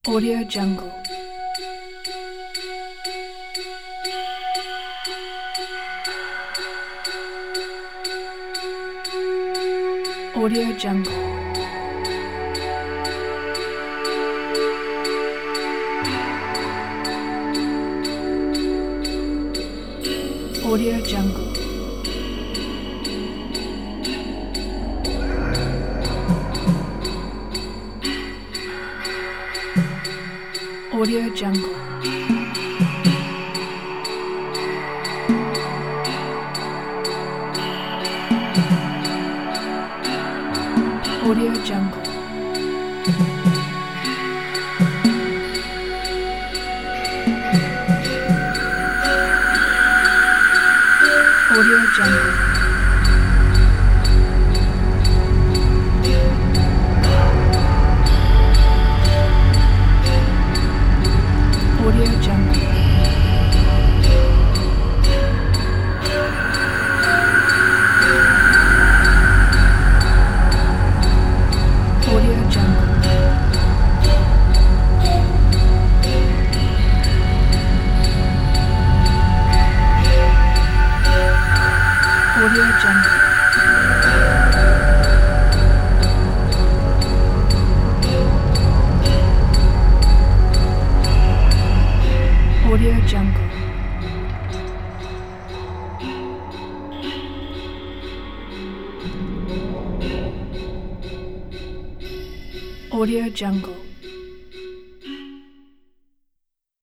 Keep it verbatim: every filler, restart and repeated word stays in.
Audio Jungle. Audio Jungle. Audio Jungle. Audio Jungle. Audio Jungle. Audio Jungle. Audio Jungle. Audio Jungle. Audio Jungle. Audio Jungle. Audio Jungle.